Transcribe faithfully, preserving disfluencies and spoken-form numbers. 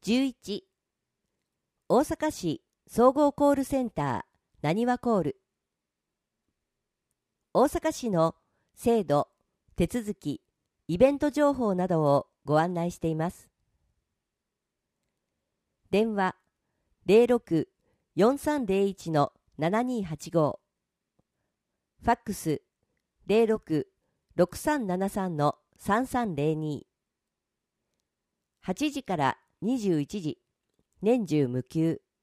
じゅういち、大阪市総合コールセンターなにわコール。大阪市の制度、手続き、イベント情報などをご案内しています。電話 ゼロろく よんさんゼロいち のななにはちご、ファックス ゼロろく ろくさんななさん のさんさんゼロに、はちじからにじゅういちじ、年中無休。